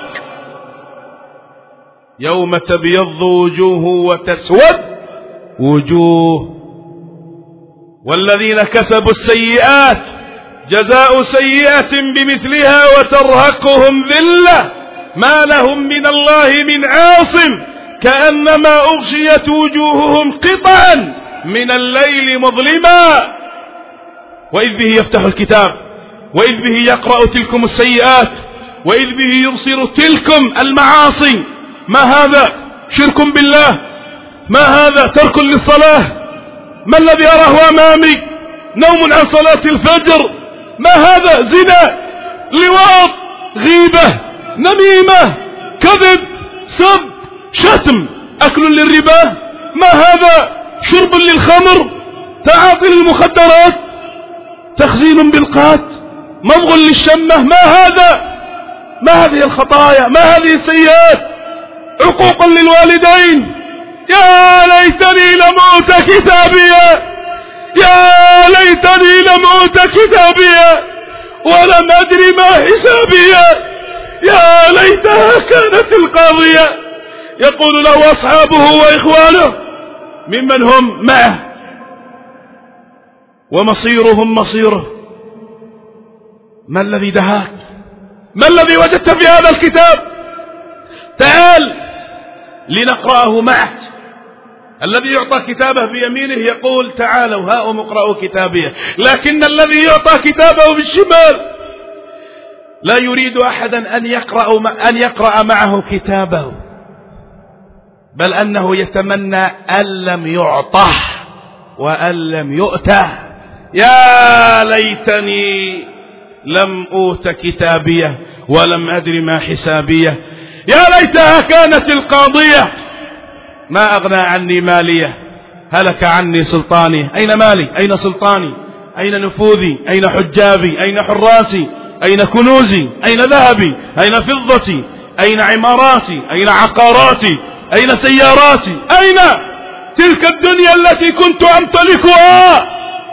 يوم تبيض وجوه وتسود وجوه. والذين كسبوا السيئات جزاء سيئة بمثلها وترهقهم ذلة ما لهم من الله من عاصم، كأنما أغشيت وجوههم قطعا من الليل مظلما، وإذ به يفتح الكتاب، وإذ به يقرأ تلكم السيئات، وإذ به يبصر تلكم المعاصي. ما هذا؟ شرك بالله، ما هذا؟ ترك للصلاة، ما الذي أراه أمامي؟ نوم عن صلاة الفجر، ما هذا؟ زنا، لواط، غيبة، نميمة، كذب، سب، شتم، أكل للربا، ما هذا؟ شرب للخمر، تعاطي للمخدرات، تخزين بالقات، مضغ للشمة، ما هذا؟ ما هذه الخطايا؟ ما هذه السيئات؟ عقوق للوالدين، يا ليتني لم أوت كتابيا، يا ليتني لم أوت كتابيا ولم أدري ما حسابيا، يا ليتها كانت القاضية. يقول له أصحابه وإخوانه ممن هم معه: ومصيرهم مصيره. ما الذي دهاك؟ ما الذي وجدت في هذا الكتاب؟ تعال لنقرأه معك. الذي يعطى كتابه بيمينه يقول تعالوا هاؤم اقرأوا كتابي، لكن الذي يعطى كتابه بالشمال لا يريد أحدا أن يقرأ, أن يقرأ معه كتابه، بل أنه يتمنى أن لم يعطه وأن لم يؤته. يا ليتني لم أوت كتابيه ولم أدر ما حسابيه، يا ليتها كانت القاضية ما أغنى عني ماليه، هلك عني سلطاني. أين مالي؟ أين سلطاني؟ أين نفوذي؟ أين حجابي؟ أين حراسي؟ أين كنوزي؟ أين ذهبي؟ أين فضتي؟ أين عماراتي؟ أين عقاراتي؟ أين سياراتي؟ أين تلك الدنيا التي كنت أمتلكها؟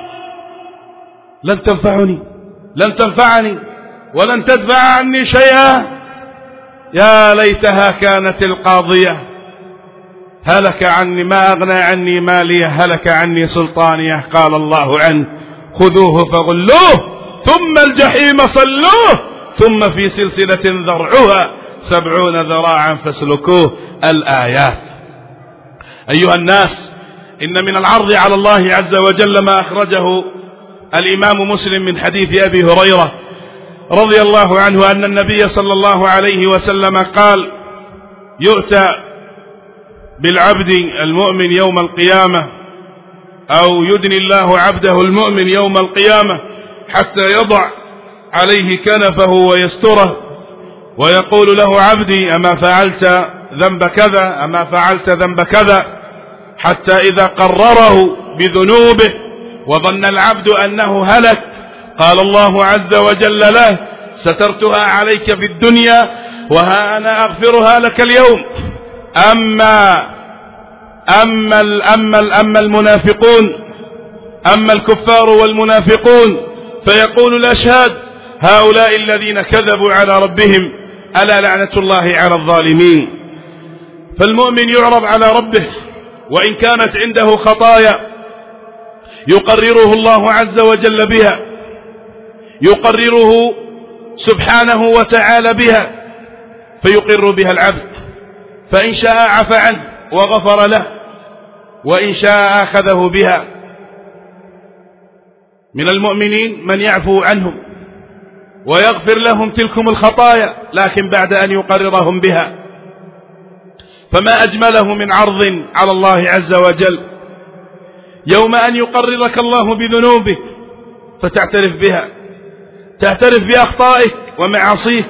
لن تنفعني، لن تنفعني ولن تدفع عني شيئا. يا ليتها كانت القاضية، هلك عني ما أغنى عني ماليه، هلك عني سلطانيه. قال الله عنه خذوه فغلوه ثم الجحيم صلوه ثم في سلسلة ذرعها سبعون ذراعا فاسلكوه. الآيات. أيها الناس، إن من العرض على الله عز وجل ما أخرجه الإمام مسلم من حديث أبي هريرة رضي الله عنه أن النبي صلى الله عليه وسلم قال يؤتى بالعبد المؤمن يوم القيامة، أو يدني الله عبده المؤمن يوم القيامة حتى يضع عليه كنفه ويستره، ويقول له عبدي أما فعلت ذنب كذا أما فعلت ذنب كذا، حتى إذا قرره بذنوبه وظن العبد أنه هلك قال الله عز وجل له سترتها عليك في الدنيا وها أنا أغفرها لك اليوم. أما أما أما أما المنافقون، أما الكفار والمنافقون فيقول الأشهاد هؤلاء الذين كذبوا على ربهم ألا لعنة الله على الظالمين. فالمؤمن يعرض على ربه وإن كانت عنده خطايا يقرره الله عز وجل بها، يقرره سبحانه وتعالى بها، فيقر بها العبد، فإن شاء عفى عنه وغفر له، وإن شاء أخذه بها. من المؤمنين من يعفو عنهم ويغفر لهم تلكم الخطايا لكن بعد أن يقررهم بها. فما أجمله من عرض على الله عز وجل يوم أن يقررك الله بذنوبك فتعترف بها، تعترف بأخطائك ومعاصيك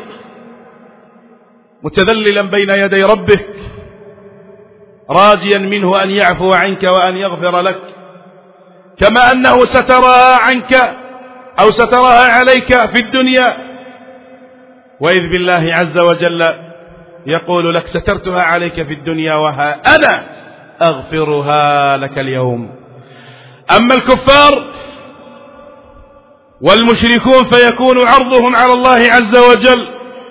متذللا بين يدي ربك راجيا منه أن يعفو عنك وأن يغفر لك، كما أنه سترها عنك أو سترها عليك في الدنيا، وإذ بالله عز وجل يقول لك سترتها عليك في الدنيا وها أنا أغفرها لك اليوم. أما الكفار والمشركون فيكون عرضهم على الله عز وجل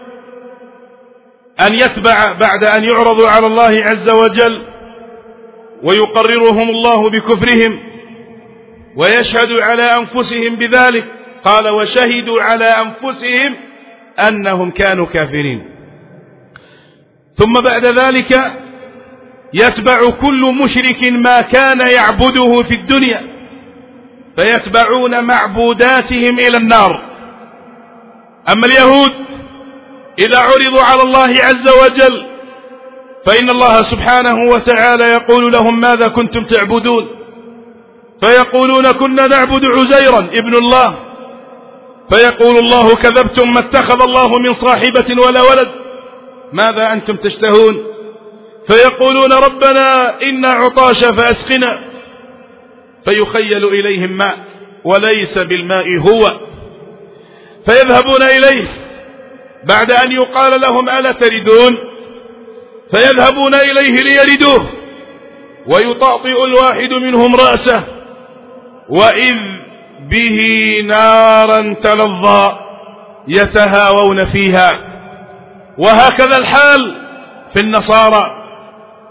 أن يتبع بعد أن يعرضوا على الله عز وجل ويقررهم الله بكفرهم ويشهدوا على أنفسهم بذلك. قال وشهدوا على أنفسهم أنهم كانوا كافرين. ثم بعد ذلك يتبع كل مشرك ما كان يعبده في الدنيا فيتبعون معبوداتهم إلى النار. أما اليهود إذا عرضوا على الله عز وجل فإن الله سبحانه وتعالى يقول لهم ماذا كنتم تعبدون؟ فيقولون كنا نعبد عزيرا ابن الله، فيقول الله كذبتم ما اتخذ الله من صاحبة ولا ولد، ماذا أنتم تشتهون؟ فيقولون ربنا إنا عطاش فأسقنا، فيخيل إليهم ماء وليس بالماء هو، فيذهبون إليه بعد أن يقال لهم ألا تردون، فيذهبون إليه ليردوه ويطأطئ الواحد منهم رأسه وإذ به نارا تلظى يتهاوون فيها. وهكذا الحال في النصارى،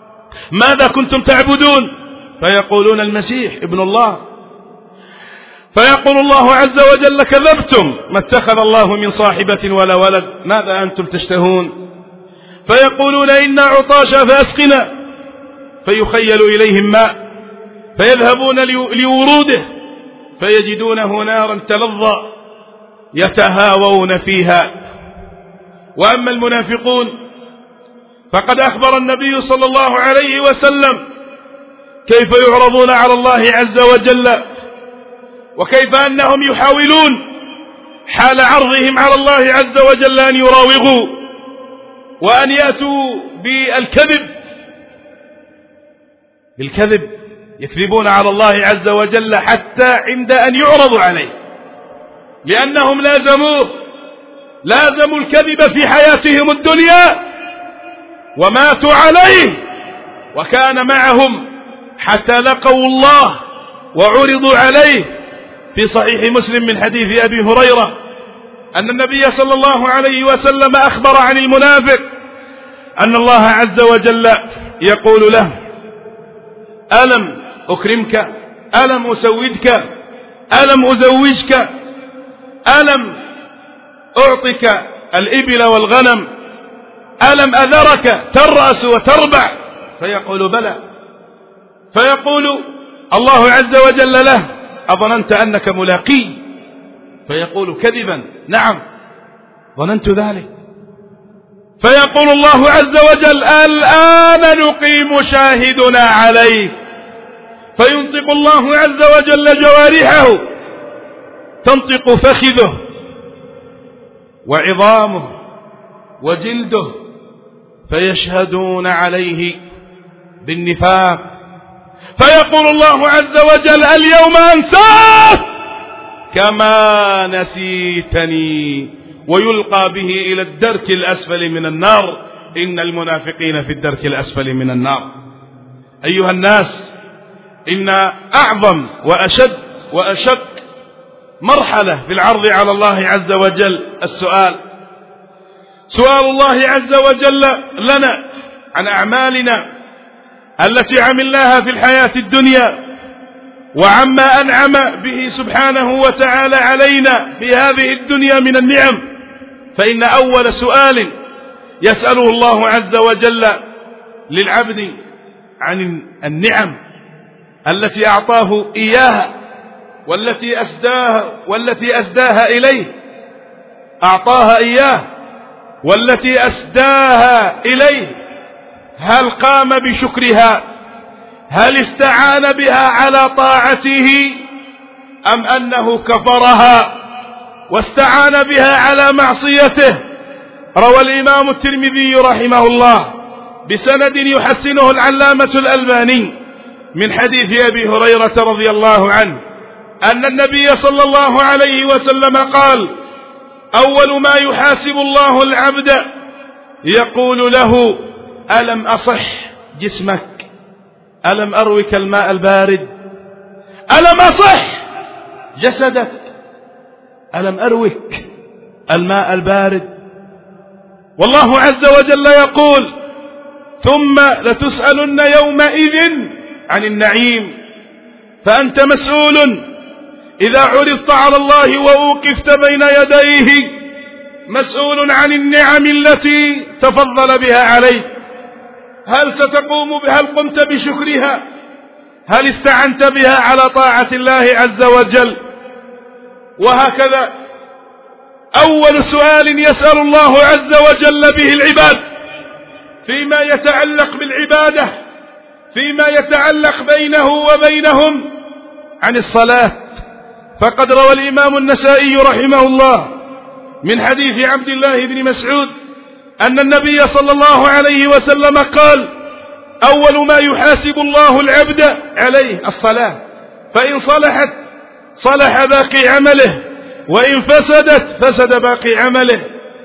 ماذا كنتم تعبدون؟ فيقولون المسيح ابن الله، فيقول الله عز وجل كذبتم، ما اتخذ الله من صاحبة ولا ولد، ماذا أنتم تشتهون؟ فيقولون إنا عطاشا فأسقنا، فيخيل إليهم ماء فيذهبون لوروده فيجدونه نارا تلظى يتهاوون فيها. وأما المنافقون فقد أخبر النبي صلى الله عليه وسلم كيف يعرضون على الله عز وجل، وكيف أنهم يحاولون حال عرضهم على الله عز وجل أن يراوغوا وأن يأتوا بالكذب بالكذب يكذبون على الله عز وجل حتى عند أن يعرضوا عليه، لأنهم لازموه لازموا الكذب في حياتهم الدنيا وماتوا عليه، وكان معهم حتى لقوا الله وعرضوا عليه. في صحيح مسلم من حديث أبي هريرة أن النبي صلى الله عليه وسلم أخبر عن المنافق أن الله عز وجل يقول له: ألم أكرمك؟ ألم أسودك؟ ألم أزوجك؟ ألم أعطك الإبل والغنم؟ ألم أذرك ترأس وتربع؟ فيقول: بلى. فيقول الله عز وجل له: أظننت أنك ملاقي؟ فيقول كذبا: نعم ظننت ذلك. فيقول الله عز وجل: الآن نقيم شاهدنا عليك. فينطق الله عز وجل جوارحه، تنطق فخذه وعظامه وجلده، فيشهدون عليه بالنفاق. فيقول الله عز وجل: اليوم أنساك كما نسيتني، ويلقى به إلى الدرك الأسفل من النار. إن المنافقين في الدرك الأسفل من النار. أيها الناس، إن أعظم وأشد وأشق مرحلة في العرض على الله عز وجل السؤال، سؤال الله عز وجل لنا عن أعمالنا التي عملناها في الحياة الدنيا وعما أنعم به سبحانه وتعالى علينا في هذه الدنيا من النعم. فإن أول سؤال يسأله الله عز وجل للعبد عن النعم التي أعطاه إياها والتي أسداها والتي أسداها إليه، أعطاها إياه والتي أسداها إليه، هل قام بشكرها؟ هل استعان بها على طاعته أم أنه كفرها واستعان بها على معصيته؟ روى الإمام الترمذي رحمه الله بسند يحسنه العلامة الألباني من حديث أبي هريرة رضي الله عنه أن النبي صلى الله عليه وسلم قال: أول ما يحاسب الله العبد يقول له: ألم أصح جسمك؟ ألم أروك الماء البارد؟ ألم أصح جسدك؟ ألم أروك الماء البارد؟ والله عز وجل يقول: ثم لتسألن يومئذ عن النعيم. فأنت مسؤول إذا عرضت على الله ووقفت بين يديه، مسؤول عن النعم التي تفضل بها عليك. هل ستقوم بها؟ هل قمت بشكرها؟ هل استعنت بها على طاعة الله عز وجل؟ وهكذا أول سؤال يسأل الله عز وجل به العباد فيما يتعلق بالعبادة، فيما يتعلق بينه وبينهم، عن الصلاة. فقد روى الإمام النسائي رحمه الله من حديث عبد الله بن مسعود أن النبي صلى الله عليه وسلم قال: أول ما يحاسب الله العبد عليه الصلاة، فإن صلحت صلح باقي عمله، وإن فسدت فسد باقي عمله.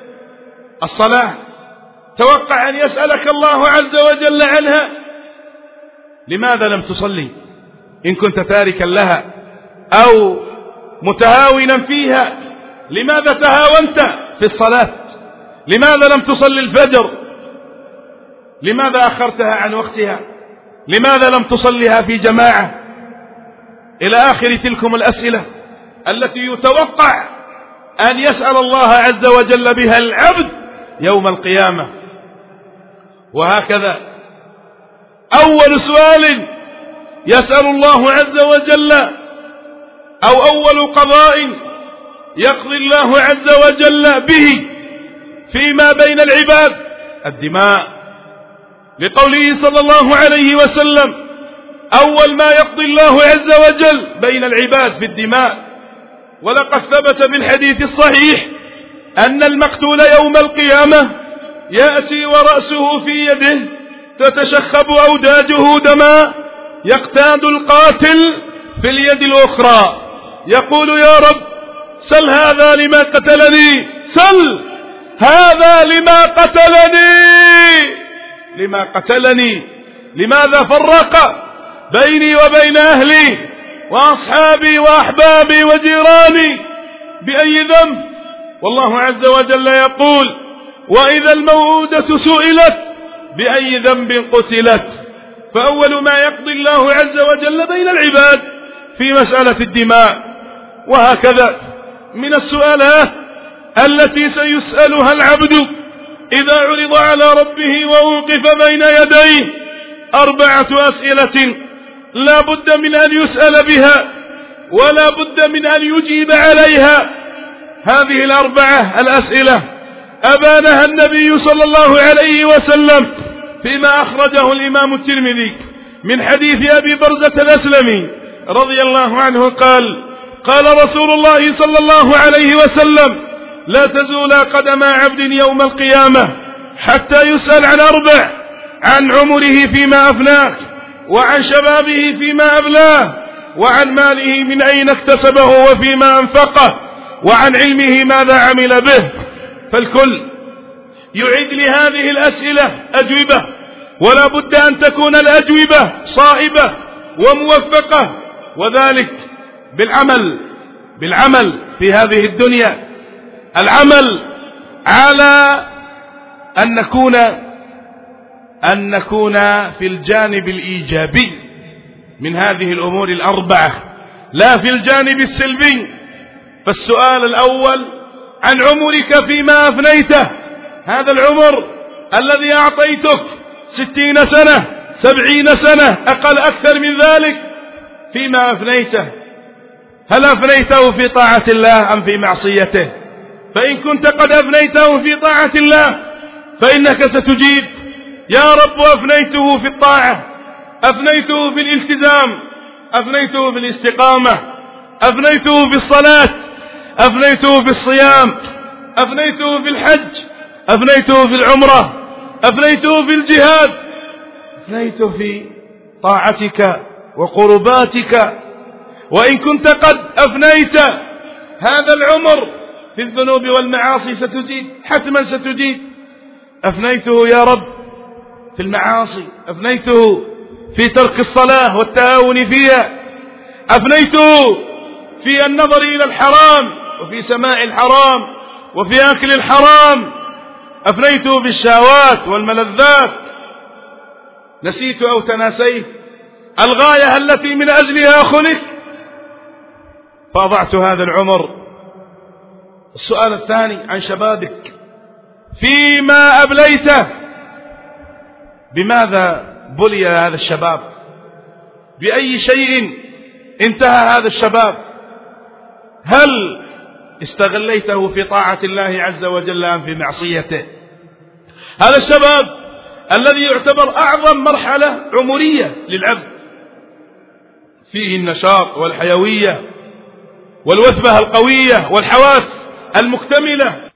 الصلاة توقع أن يسألك الله عز وجل عنها: لماذا لم تصلي؟ إن كنت تاركا لها أو متهاونا فيها، لماذا تهاونت في الصلاة؟ لماذا لم تصلي الفجر؟ لماذا أخرتها عن وقتها؟ لماذا لم تصليها في جماعة؟ إلى آخر تلكم الأسئلة التي يتوقع أن يسأل الله عز وجل بها العبد يوم القيامة. وهكذا أول سؤال يسأل الله عز وجل أو أول قضاء يقضي الله عز وجل به فيما بين العباد الدماء، لقوله صلى الله عليه وسلم: أول ما يقضي الله عز وجل بين العباد في الدماء. ولقد ثبت بالحديث الصحيح أن المقتول يوم القيامة يأتي ورأسه في يده تتشخب أوداجه دما، يقتاد القاتل في اليد الأخرى يقول: يا رب سل هذا لما قتلني، سل هذا لما قتلني، لما قتلني، لماذا فرق بيني وبين أهلي وأصحابي وأحبابي وجيراني، بأي ذنب؟ والله عز وجل يقول: وإذا الموءودة سئلت بأي ذنب قتلت. فأول ما يقضي الله عز وجل بين العباد في مسألة الدماء. وهكذا من السؤالات التي سيسألها العبد إذا عرض على ربه ووقف بين يديه أربعة أسئلة لا بد من أن يسأل بها ولا بد من أن يجيب عليها. هذه الأربعة الأسئلة أبانها النبي صلى الله عليه وسلم فيما أخرجه الإمام الترمذي من حديث أبي برزة الأسلمي رضي الله عنه قال: قال رسول الله صلى الله عليه وسلم: لا تزول قدم عبد يوم القيامة حتى يسأل عن أربع: عن عمره فيما أفناه، وعن شبابه فيما أبلاه، وعن ماله من أين اكتسبه وفيما أنفقه، وعن علمه ماذا عمل به. فالكل يعيد لهذه الأسئلة أجوبة، ولا بد أن تكون الأجوبة صائبة وموفقة، وذلك بالعمل بالعمل في هذه الدنيا، العمل على أن نكون أن نكون في الجانب الإيجابي من هذه الأمور الأربعة، لا في الجانب السلبي. فالسؤال الأول: عن عمرك فيما أفنيته، هذا العمر الذي أعطيتك ستين سنة سبعين سنة أقل أكثر من ذلك، فيما أفنيته، هل أفنيته في طاعة الله أم في معصيته؟ فإن كنت قد أفنيته في طاعة الله فإنك ستجيب: يا رب أفنيته في الطاعة، أفنيته في الالتزام، أفنيته في الاستقامة، أفنيته في الصلاة، أفنيته في الصيام، أفنيته في الحج، أفنيته في العمرة، أفنيته في الجهاد، أفنيته في طاعتك وقرباتك. وإن كنت قد أفنيت هذا العمر في الذنوب والمعاصي ستجيب، حتما ستجيب: أفنيته يا رب في المعاصي، أفنيته في ترك الصلاة والتهاون فيها، أفنيته في النظر إلى الحرام وفي سماع الحرام وفي أكل الحرام، أفنيته في الشهوات والملذات. نسيت أو تناسيت الغاية التي من أجلها خلق فأضعت هذا العمر. السؤال الثاني: عن شبابك فيما أبليته، بماذا بلي هذا الشباب؟ بأي شيء انتهى هذا الشباب؟ هل استغليته في طاعة الله عز وجل أم في معصيته؟ هذا الشباب الذي يعتبر أعظم مرحلة عمرية للعبد، فيه النشاط والحيوية والوثبة القوية والحواس المكتملة.